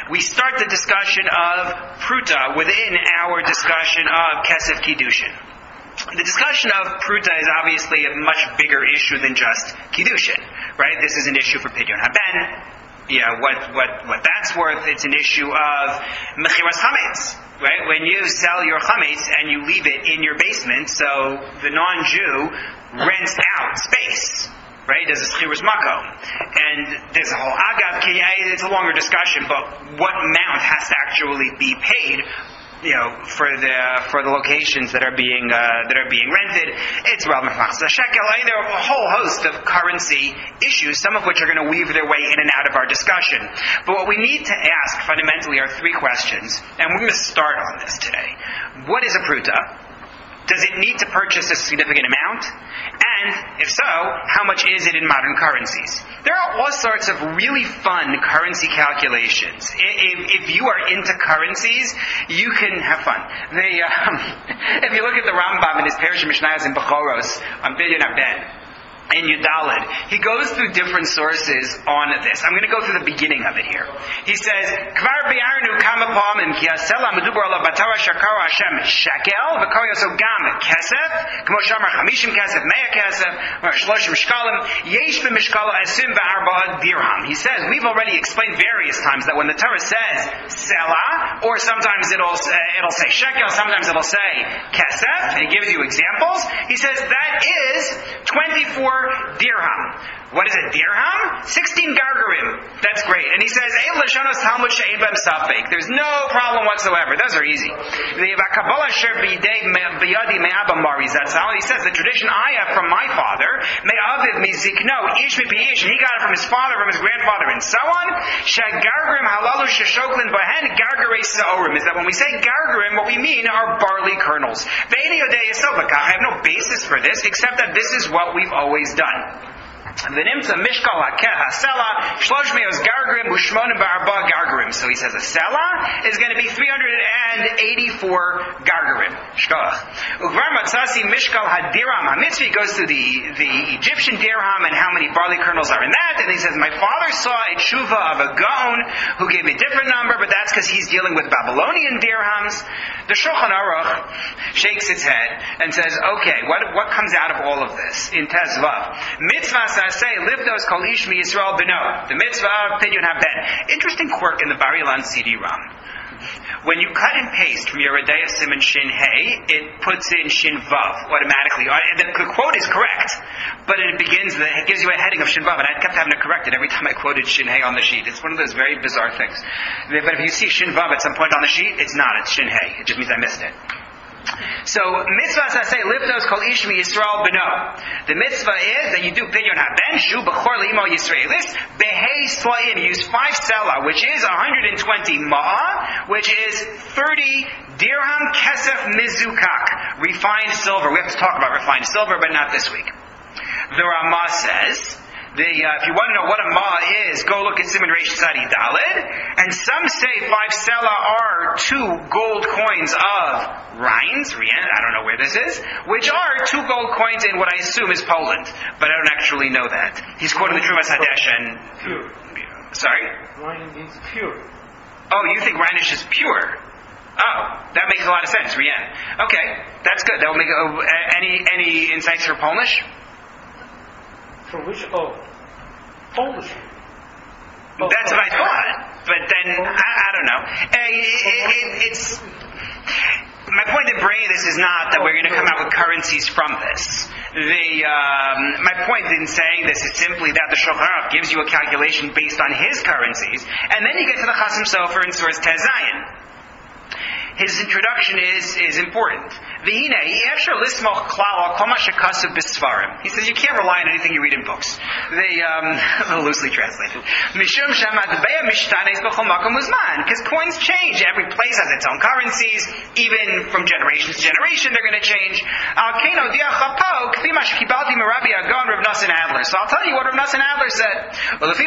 we start the discussion of Pruta within our discussion of Kesef Kiddushin. The discussion of Pruta is obviously a much bigger issue than just Kiddushin, right? This is an issue for Pidyon HaBen. What that's worth. It's an issue of Mechiras Chametz, right? When you sell your Chametz and you leave it in your basement, so the non-Jew rents out space, right? Does a Schiras Makom. And there's a whole Agav, it's a longer discussion, but what amount has to actually be paid for the locations that are being rented? It's relevant for shekel. There are a whole host of currency issues, some of which are going to weave their way in and out of our discussion. But what we need to ask fundamentally are three questions, and we're going to start on this today. What is a pruta? Does it need to purchase a significant amount? And if so, how much is it in modern currencies? There are all sorts of really fun currency calculations. If you are into currencies, you can have fun. If you look at the Rambam in his Perush Mishnayos in Bechoros on Pidyon HaBen, in Yudalid, he goes through different sources on this. I'm going to go through the beginning of it here. He says, Kvar bi'arnu kama pa'amim ki asela medubar ala batara shakara Hashem shekel v'kar yoso gam kesef kmo shamar 50 kesef 100 kesef or 30 shkalim yesh b'mishkal asim v'arba dirham. He says, we've already explained various times that when the Torah says sela, or sometimes it'll say shekel, sometimes it'll say kesef, and he gives you examples. He says that is 24 dirham. What is a dirham? 16 gargarim. That's great. And he says, there's no problem whatsoever. Those are easy. He says, the tradition I have from my father, and he got it from his father, from his grandfather, and so on. Is that when we say gargarim, what we mean are barley kernels. I have no basis for this, except that this is what we've always done. V'nimtza mishkal hasela shloshmeos gargarim u'shmonim ba'arba gargarim. So he says a sela is going to be 384 gargarim. Shkoach. Ugvar matzasi mishkal hadirham hamitzvi goes to the Egyptian dirham and how many barley kernels are in that. And he says, my father saw a tshuva of a gaon who gave a different number, but that's because he's dealing with Babylonian dirhams. The Shulchan Aruch shakes its head and says, okay, what comes out of all of this in Tezvav? Mitzvah say, live those kol ish mi Yisrael b'no. The mitzvah of Pidyon HaBen. Interesting quirk in the Bar Ilan CD-ROM. When you cut and paste from your Yeridea Siman Shin Hey, it puts in Shin Vav automatically. The quote is correct, but it gives you a heading of Shin Vav, and I kept having to correct it every time I quoted Shin Hey on the sheet. It's one of those very bizarre things. But if you see Shin Vav at some point on the sheet, it's not. It's Shin Hey. It just means I missed it. So, mitzvah say, live those kol ish mi Yisrael b'no. The mitzvah is that you do Pidyon HaBen, shu b'chor l'imo Yisraelis, behei sla'im, use 5 sela, which is 120 ma'ah, which is 30 dirham kesef mizukak, refined silver. We have to talk about refined silver, but not this week. The Ramah says, if you want to know what a ma is, go look at Siman Reish Tzadi Daled. And some say 5 sela are 2 gold coins of Rien, I don't know where this is, which are 2 gold coins in what I assume is Poland, but I don't actually know that. He's quoting the Truvas Hadesh and... Pure. Sorry? Rien means pure. Oh, you think Rhenish is pure? Oh, that makes a lot of sense, Rien. Okay, that's good. That will make... any insights for Polish? For which? Polish. That's what I thought. But then, I don't know. It's... My point in bringing this is not that we're going to come out with currencies from this. My point in saying this is simply that the Shulchan Aruch gives you a calculation based on his currencies, and then you get to the Chasam Sofer in Source Tez Zayin. His introduction is important. He says you can't rely on anything you read in books. They loosely translated. Because coins change. Every place has its own currencies. Even from generation to generation, they're going to change. So I'll tell you what Rav Nosson Adler said.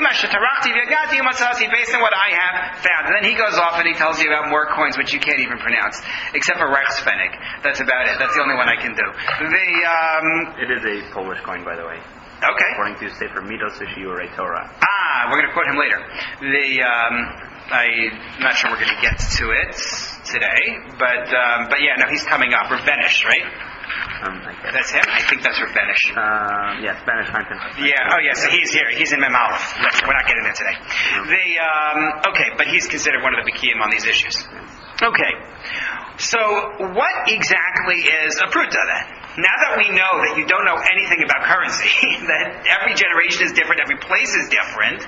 Based on what I have found. And then he goes off and he tells you about more coins which you can't even pronounce, except for Reichspfennig. That's about it. That's the only one I can do. It is a Polish coin, by the way. Okay. According to Sefer Midos Shiurei Torah. We're going to quote him later. I'm not sure we're going to get to it today, but yeah, no, he's coming up. Rabbenish, right? That's him? I think that's Rabbenish. Yes, Spanish content. Yeah, oh yeah, so he's here. He's in Memalef. We're not getting there today. Okay, but he's considered one of the Bikiyim on these issues. Okay, so what exactly is a pruta then? Now that we know that you don't know anything about currency, that every generation is different, every place is different,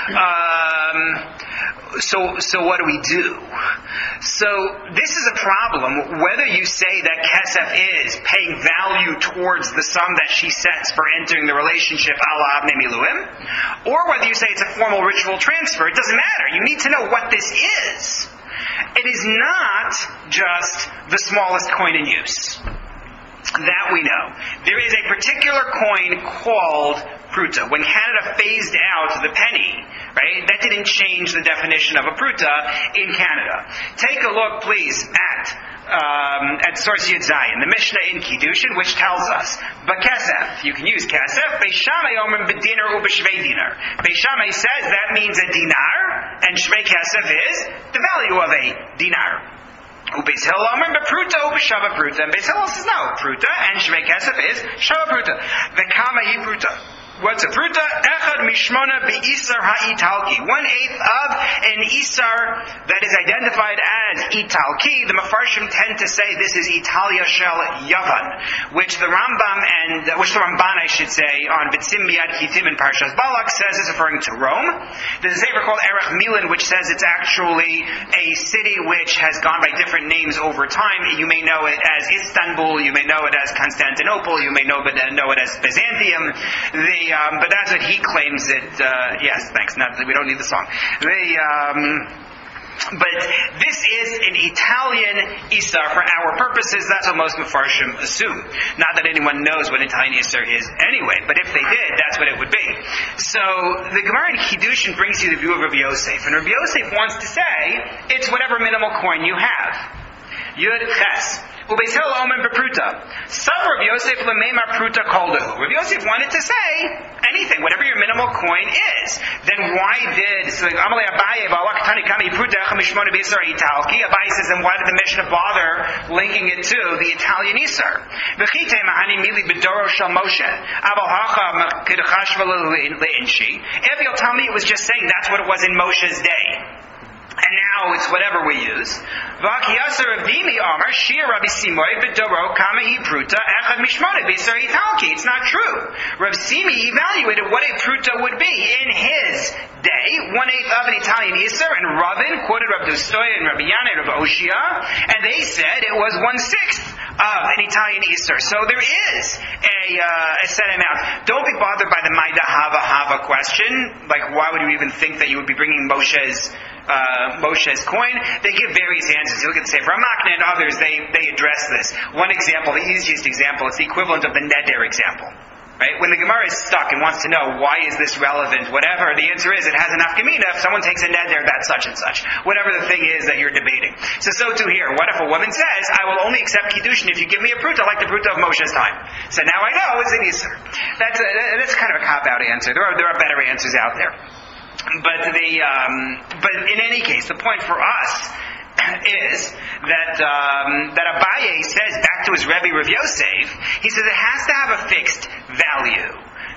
so what do we do? So this is a problem, whether you say that Kesef is paying value towards the sum that she sets for entering the relationship ala Avnei Miluim, or whether you say it's a formal ritual transfer, it doesn't matter. You need to know what this is. It is not just the smallest coin in use. That we know. There is a particular coin called pruta. When Canada phased out the penny, right, that didn't change the definition of a pruta in Canada. Take a look, please, at source Yud Zayin, the Mishnah in Kiddushin, which tells us, B'kesef, you can use kesef, Beis Shammai omrim b'dinar u b'shvei dinar. Beis Shammai says that means a dinar, and shvei kesef is the value of a dinar. Ubeis Hillel omrim b'pruta u b'shava pruta. And Beis Hillel says no, pruta and shvei kesef is shava pruta. V'kama hi pruta. What's a pruta? Echad mishmona be'isar ha'italki. 1/8 of an isar that is identified as italki. The Mefarshim tend to say this is Italia shel Yavan, which the Ramban I should say, on B'tzim Miyad Kitim in Parshas Balak says is referring to Rome. There's a sefer called Erech Milan which says it's actually a city which has gone by different names over time. You may know it as Istanbul, you may know it as Constantinople, you may know it as Byzantium. But that's what he claims it. Yes, thanks. We don't need the song. But this is an Italian Isar for our purposes. That's what most Mefarshim assume. Not that anyone knows what Italian Isar is anyway, but if they did, that's what it would be. So the Gemara in Kiddushin brings you the view of Rabbi Yosef, and Rabbi Yosef wants to say it's whatever minimal coin you have. Yud Ches. Ubeis Hillel omen b'pruta. Some Rabbi Yosef l'meimar pruta koldahu. Rabbi Yosef wanted to say anything, whatever your minimal coin is. Then why did Amalei Abaye v'alaktani kami pruta chamishmona b'isar italki? Abaye says, then why did the Mishnah bother linking it to the Italian Isar? V'chite mahani mili b'doro shel Moshe abal hacha k'dachashva le'inshi. If you'll tell me it was just saying that's what it was in Moshe's day, and now it's whatever we use. It's not true. Rav Simi evaluated what a pruta would be in his day, 1/8 of an Italian Isar, and Ravin quoted Rav Dostoy and Rabbi Yana and Rav Oshia, and they said it was 1/6 of an Italian Isar. So there is a set amount. Don't be bothered by the Maida Hava question. Like, why would you even think that you would be bringing Moshe's coin? They give various answers. You look at the Sefer HaMakna and others, they address this. One example, the easiest example, it's the equivalent of the Neder example. Right? When the Gemara is stuck and wants to know why is this relevant, whatever, the answer is it has enough Gemina. If someone takes a Neder, that's such and such. Whatever the thing is that you're debating. So too here. What if a woman says, I will only accept Kiddushin if you give me a pruta like the pruta of Moshe's time? So now I know it's an Isser. That's kind of a cop-out answer. There are better answers out there. But in any case, the point for us is that Abaye says back to his Rebbe Rav Yosef, he says it has to have a fixed value.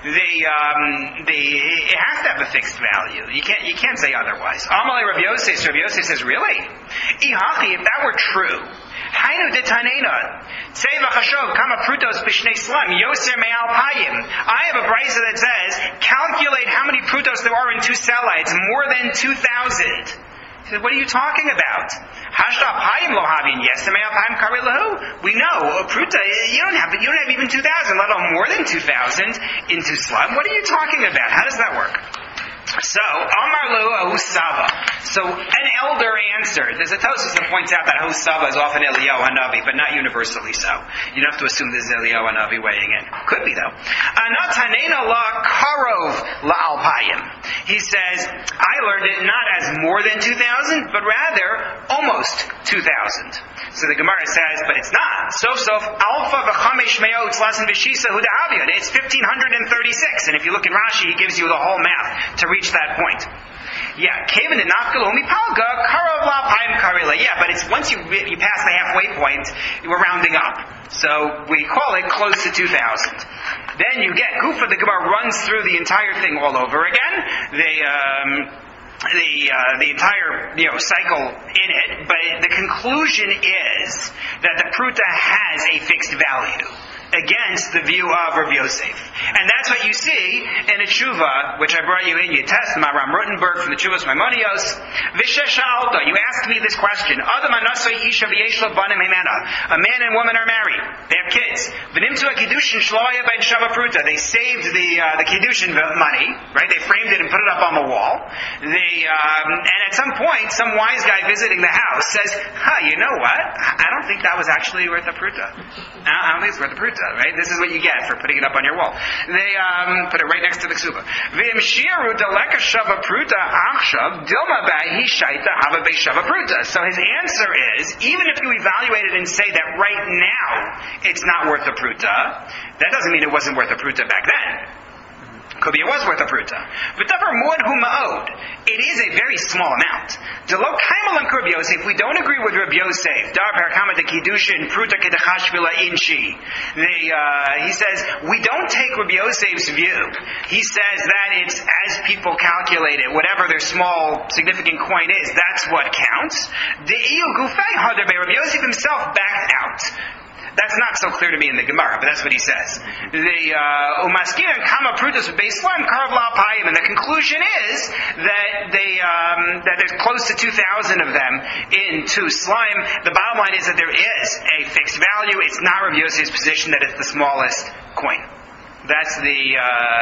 It has to have a fixed value. You can't say otherwise. Amalei Rav Yosef says, really? Ihachi, if that were true, Hainu detanena. Tseva chashov kama prutos b'shnei slam yoser me'al payim. I have a brisa that says, calculate how many prutos there are in 2 sela. It's more than 2,000. He said, what are you talking about? Hashda payim lo havin yes me'al payim kari lahu. We know a pruta. You don't have even 2,000, let alone more than 2,000 in 2 slam. What are you talking about? How does that work? So, Amar Lu Ahusava. So, an elder answered. There's a Tosfos that points out that Ahusava is often Eliyahu Hanavi, but not universally so. You don't have to assume this is Eliyahu Hanavi weighing in. Could be, though. Anatanena la karov la alpayim. He says, I learned it not as more than 2,000, but rather almost 2,000. So the Gemara says, but it's not. Sof alpha v'chamesh me'ot lasin v'shisa hudahavion. It's 1,536. And if you look in Rashi, he gives you the whole math to reach that point. Yeah, Kavan and Nafkalumi Palga, Karov La Paim Karila. Yeah, but it's once you pass the halfway point, we're rounding up. So we call it close to 2,000. Then you get Gufa, the Gemara runs through the entire thing all over again. The entire cycle in it, but the conclusion is that the Pruta has a fixed value against the view of Rav Yosef. And that's what you see in a tshuva, which I brought you in, you test, Maram Rutenberg from the Tshuvas Maimonios. Vishesha Alda, you asked me this question. A man and woman are married. They have kids. They saved the Kiddushin money, right? They framed it and put it up on the wall. And at some point, some wise guy visiting the house says, you know what? I don't think that was actually worth a Pruta. I don't think it's worth a Pruta. Right? This is what you get for putting it up on your wall. They put it right next to the ksuba. So his answer is, even if you evaluate it and say that right now it's not worth a pruta, that doesn't mean it wasn't worth a pruta back then. Could be it was worth a pruta. But it is a very small amount. If we don't agree with Rabbi Yosef, he says, we don't take Rabbi Yosef's view. He says that it's as people calculate it, whatever their small significant coin is, that's what counts. Rabbi Yosef himself backed out. That's not so clear to me in the Gemara, but that's what he says. And the conclusion is that that there's close to 2,000 of them in two slime. The bottom line is that there is a fixed value. It's not Rav Yosef's position that it's the smallest coin. That's the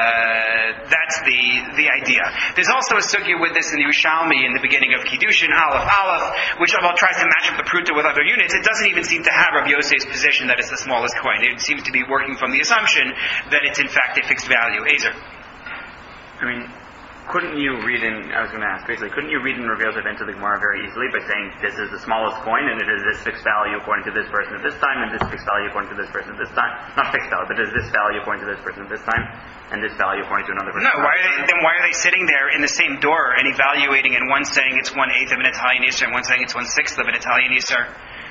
idea. There's also a sugya with this in the Yerushalmi in the beginning of Kiddushin, Aleph, which although tries to match up the Pruta with other units, it doesn't even seem to have Rav Yosef's position that it's the smallest coin. It seems to be working from the assumption that it's in fact a fixed value. Ezer. Couldn't you read in Rav Yosef into the Gemara very easily by saying this is the smallest coin and it is this fixed value according to this person at this time and this fixed value according to this person at this time? Not fixed value, but it is this value according to this person at this time and this value according to another person. No, why are they sitting there in the same door and evaluating, and one saying it's 1/8 of an Italian Easter and one saying it's 1/6 of an Italian Easter?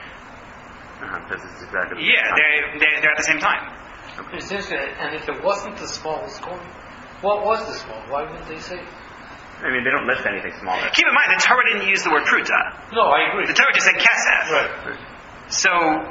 This is exactly the same time. They're at the same time. Okay. And if it wasn't the smallest coin, what was the small? Why wouldn't they say? They don't list anything smaller. Keep in mind, the Torah didn't use the word pruta. No, I agree. The Torah just said kesef. Right. So,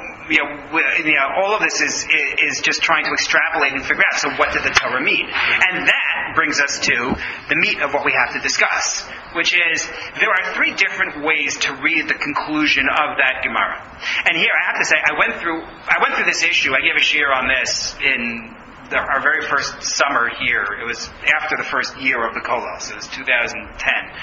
all of this is just trying to extrapolate and figure out, so what did the Torah mean? And that brings us to the meat of what we have to discuss, which is, there are three different ways to read the conclusion of that Gemara. And here, I have to say, I went through this issue. I gave a shiur on this in our very first summer here. It was after the first year of the Kolos. It was 2010.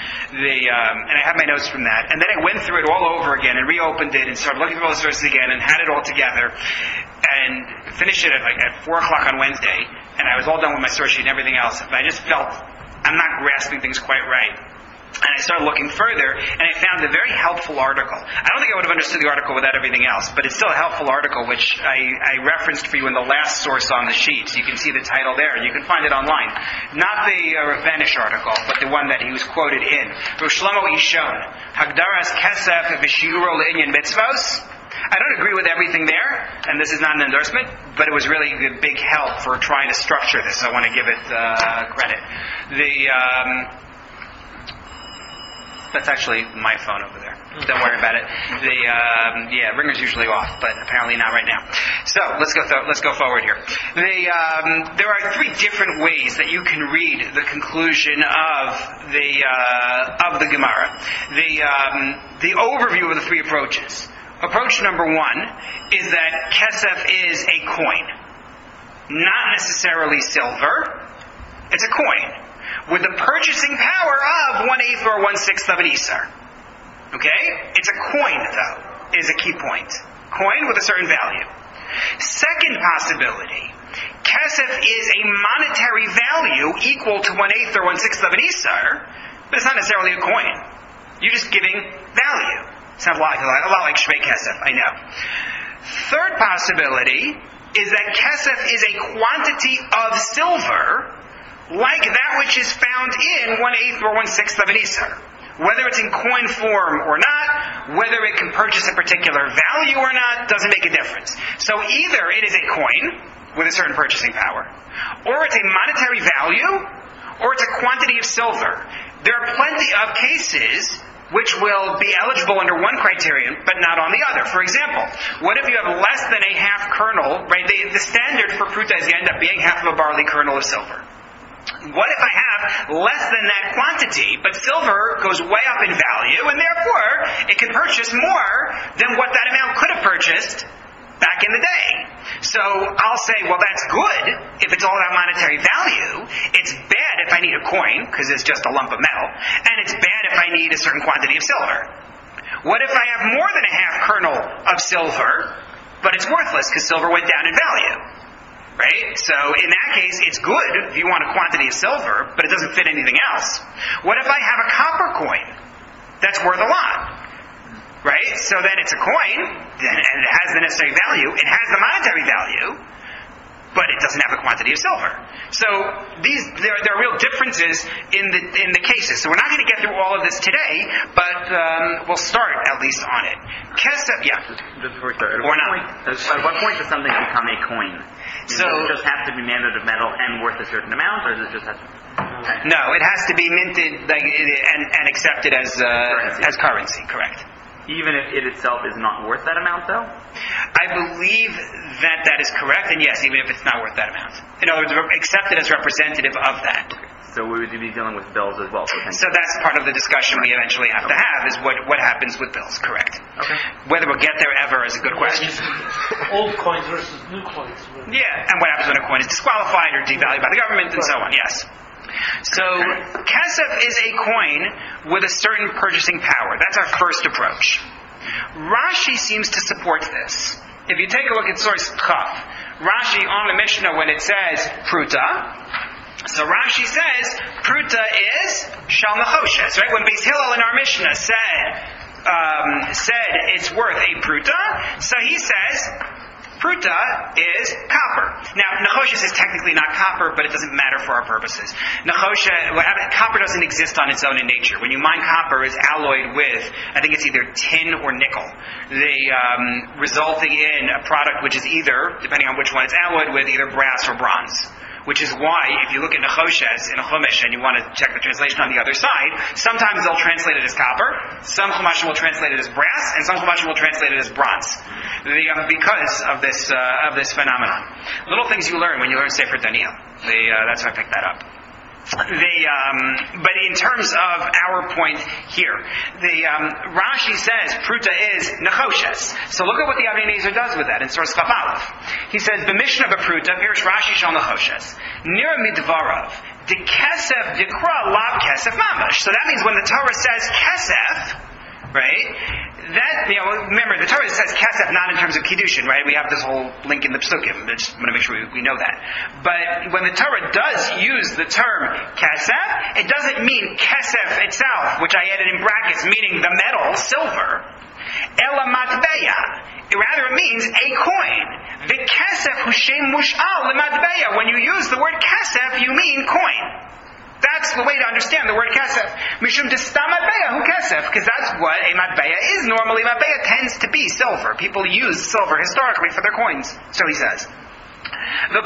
And I had my notes from that. And then I went through it all over again and reopened it and started looking through all the sources again and had it all together and finished it at 4 o'clock on Wednesday. And I was all done with my source sheet and everything else. But I just felt I'm not grasping things quite right. And I started looking further, and I found a very helpful article. I don't think I would have understood the article without everything else, but it's still a helpful article, which I referenced for you in the last source on the sheet. So you can see the title there. You can find it online. Not the Vanish article, but the one that he was quoted in. Rav Shlomo Ishon, Hagdaras Kesef V'Shiuro Le'inyan Mitzvos. I don't agree with everything there, and this is not an endorsement, but it was really a big help for trying to structure this. I want to give it credit. That's actually my phone over there. Don't worry about it. Ringer's usually off, but apparently not right now. So let's go forward here. There are three different ways that you can read the conclusion of the Gemara. The overview of the three approaches. Approach number one is that kesef is a coin, not necessarily silver. It's a coin with the purchasing power of 1/8 or 1/6 of an Isar. Okay? It's a coin, though, is a key point. Coin with a certain value. Second possibility, kesef is a monetary value equal to 1/8 or 1/6 of an Isar, but it's not necessarily a coin. You're just giving value. Sounds a lot like Shvei Kesef, I know. Third possibility is that kesef is a quantity of silver like that which is found in 1/8 or 1/6 of an Isar. Whether it's in coin form or not, whether it can purchase a particular value or not, doesn't make a difference. So either it is a coin with a certain purchasing power, or it's a monetary value, or it's a quantity of silver. There are plenty of cases which will be eligible under one criterion, but not on the other. For example, what if you have less than a half kernel, right? The standard for pruta is you end up being half of a barley kernel of silver. What if I have less than that quantity, but silver goes way up in value, and therefore it can purchase more than what that amount could have purchased back in the day? So I'll say, well, that's good if it's all about monetary value. It's bad if I need a coin, because it's just a lump of metal, and it's bad if I need a certain quantity of silver. What if I have more than a half kernel of silver, but it's worthless because silver went down in value? Right? So in that case, it's good if you want a quantity of silver, but it doesn't fit anything else. What if I have a copper coin that's worth a lot? Right? So then it's a coin, and it has the necessary value, it has the monetary value, but it doesn't have a quantity of silver. So there are real differences in the cases. So we're not going to get through all of this today, but we'll start at least on it. Kesef, yeah. Just before we start, or not. At what point does something become a coin? So does it just have to be minted of metal and worth a certain amount, or does it just have to... Okay. No, it has to be minted and accepted as currency, correct. Even if it itself is not worth that amount, though? I believe that is correct, and yes, even if it's not worth that amount. In other words, accepted as representative of that. Okay. So we would be dealing with bills as well. So that's part of the discussion we eventually have to have, is what happens with bills, correct. Okay. Whether we'll get there ever is a good question. Old coins versus new coins. Yeah, and what happens when a coin is disqualified or devalued by the government and so on, yes. So, kesef is a coin with a certain purchasing power. That's our first approach. Rashi seems to support this. If you take a look at source Chaf, Rashi on the Mishnah, when it says pruta, so Rashi says pruta is shal nechoshes, right? When Beis Hillel in our Mishnah said it's worth a pruta, so he says pruta is copper. Now, nechoshes is technically not copper, but it doesn't matter for our purposes. Copper doesn't exist on its own in nature. When you mine copper, it's alloyed with, I think it's either tin or nickel, resulting in a product which is either, depending on which one it's alloyed with, either brass or bronze. Which is why, if you look at nechoshes in a chumash and you want to check the translation on the other side, sometimes they'll translate it as copper, some chumashim will translate it as brass, and some chumashim will translate it as bronze. Because of this phenomenon. Little things you learn when you learn Sefer Daniel. That's why I picked that up. But in terms of our point here, Rashi says pruta is nechoshes. So look at what the Avnei Nezer does with that in source Chaf Aleph. He says the Mishnah of pruta pirish Rashi shal nechoshes nira midvarav de kesef dikra lav kesef mamash. So that means when the Torah says kesef, right? That, remember, the Torah says kesef not in terms of kiddushin, right? We have this whole link in the psukim. I just want to make sure we know that. But when the Torah does use the term kesef, it doesn't mean kesef itself, which I added in brackets, meaning the metal, silver. Ela matbeya. Rather, it means a coin. The kesef hu shem mush'al lematbeya. When you use the word kesef, you mean coin. That's the way to understand the word kesef. Mishum destam matbeya hu kesef, because that's what a matbeya is normally. Matbeya tends to be silver. People use silver historically for their coins. So he says. And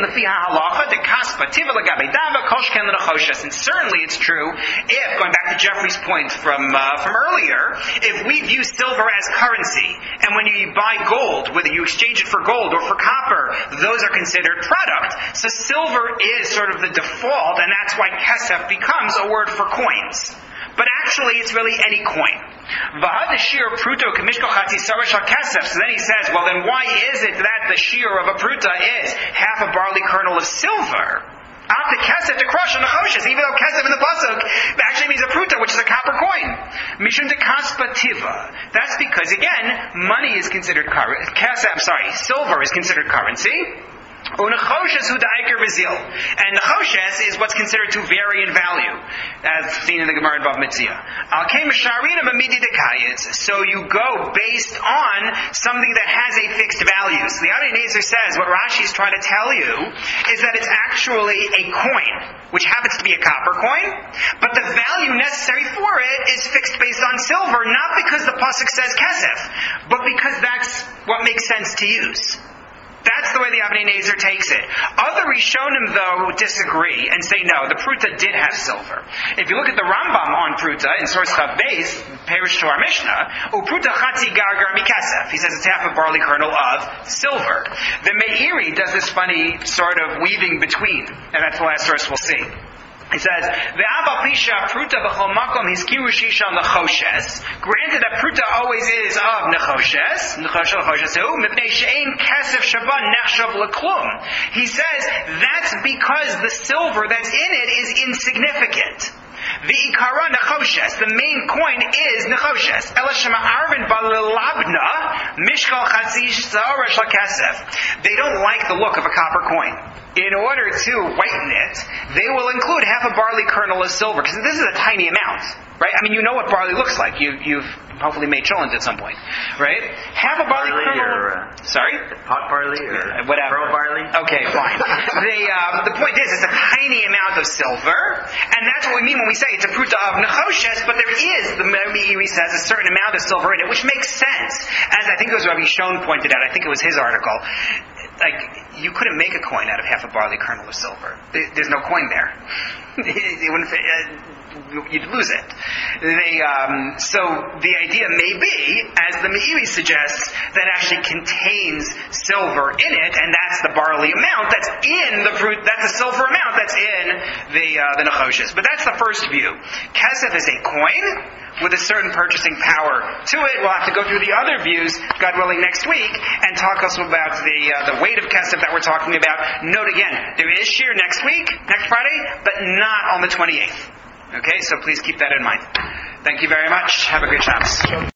certainly it's true if, going back to Jeffrey's point from earlier, if we view silver as currency, and when you buy gold, whether you exchange it for gold or for copper, those are considered product. So silver is sort of the default, and that's why kesef becomes a word for coins. But actually, it's really any coin. So then he says, well, then why is it that the shear of a pruta is half a barley kernel of silver? Even though kesef in the pasuk actually means a pruta, which is a copper coin. Mishum de kaspativa. That's because, again, money is considered silver is considered currency. Unechoshes hu da'ikar v'zil. And nechoshes is what's considered to vary in value, as seen in the Gemara in Bava Metzia. Al kei misharina b'midi dekayitz. So you go based on something that has a fixed value. So the Avnei Nezer says what Rashi is trying to tell you is that it's actually a coin, which happens to be a copper coin, but the value necessary for it is fixed based on silver, not because the pasuk says kesef, but because that's what makes sense to use. That's the way the Avnei Nezer takes it. Other Rishonim, though, disagree and say no, the pruta did have silver. If you look at the Rambam on pruta in source Chav Beis, Perish to our Mishnah, upruta chatzi gargar mikasef. He says it's half a barley kernel of silver. The Meiri does this funny sort of weaving between, and that's the last source we'll see. It says, "Ve'ava pisha pruta b'chol makom hiskiru shisha nechoshes." Granted that pruta always is of nechoshes. Nechoshes who? Mipnei she'ein kesef shaban nechshav leklum. He says that's because the silver that's in it is insignificant. The ikara nechoshes, the main coin is nechoshes. Ela shema arvin balilabna mishkal chatzish zara shel kesef. They don't like the look of a copper coin. In order to whiten it, they will include half a barley kernel of silver, because this is a tiny amount, right? I mean, you know what barley looks like. You've hopefully made cholent at some point, right? Half a barley kernel. Sorry? Pot barley or whatever. Pearl barley? Okay, fine. The point is, it's a tiny amount of silver, and that's what we mean when we say it's a pruta of nechoshes, but there is, the Meiri says, a certain amount of silver in it, which makes sense. As I think it was Rabbi Shon pointed out, I think it was his article, like, you couldn't make a coin out of half a barley kernel of silver. There's no coin there. You'd lose it. So the idea may be, as the Meiri suggests, that actually contains silver in it, and that's the barley amount that's in the fruit. That's the silver amount that's in the nechoshes. But that's the first view. Kesef is a coin with a certain purchasing power to it. We'll have to go through the other views, God willing, next week, and talk also about the weight of kesef that we're talking about. Note again, there is shir next week, next Friday, but not on the 28th. Okay, so please keep that in mind. Thank you very much. Have a great Shabbos.